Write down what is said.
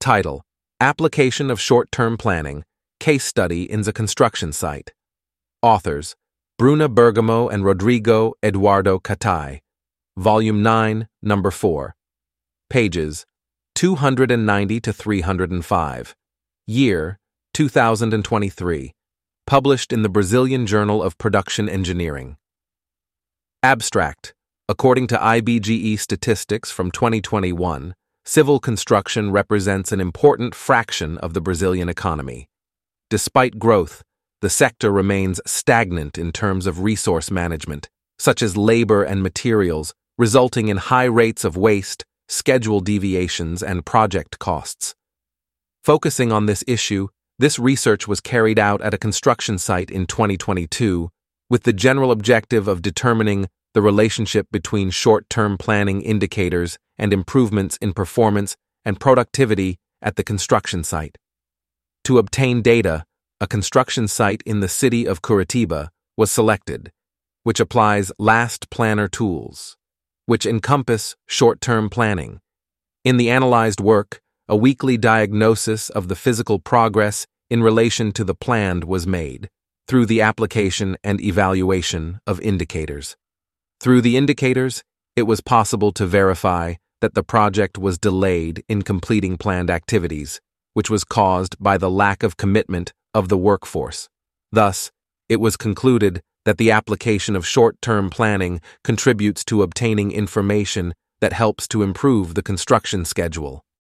Title: Application of Short-Term Planning, Case Study in the Construction Site. Authors: Bruna Bergamo and Rodrigo Eduardo Catay. Volume 9, Number 4. Pages 290 to 305. Year: 2023. Published in the Brazilian Journal of Production Engineering. Abstract: According to IBGE statistics from 2021, civil construction represents an important fraction of the Brazilian economy. Despite growth, the sector remains stagnant in terms of resource management, such as labor and materials, resulting in high rates of waste, schedule deviations, and project costs. Focusing on this issue, this research was carried out at a construction site in 2022 with the general objective of determining the relationship between short-term planning indicators and improvements in performance and productivity at the construction site. To obtain data, a construction site in the city of Curitiba was selected, which applies last planner tools, which encompass short-term planning. In the analyzed work, a weekly diagnosis of the physical progress in relation to the planned was made, through the application and evaluation of indicators. Through the indicators, it was possible to verify that the project was delayed in completing planned activities, which was caused by the lack of commitment of the workforce. Thus, it was concluded that the application of short-term planning contributes to obtaining information that helps to improve the construction schedule.